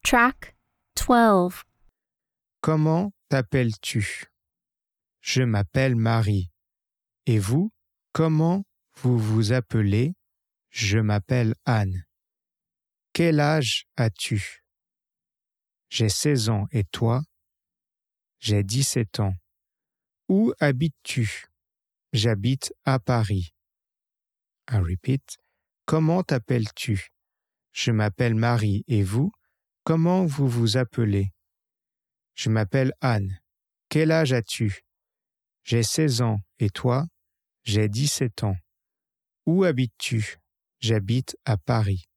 Track 12. Comment t'appelles-tu? Je m'appelle Marie. Et vous, comment vous vous appelez? Je m'appelle Anne. Quel âge as-tu? J'ai 16 ans et toi? J'ai 17 ans. Où habites-tu? J'habite à Paris. I repeat. Comment t'appelles-tu? Je m'appelle Marie et vous, comment vous vous appelez? Je m'appelle Anne. Quel âge as-tu? J'ai 16 ans et toi? J'ai 17 ans. Où habites-tu? J'habite à Paris.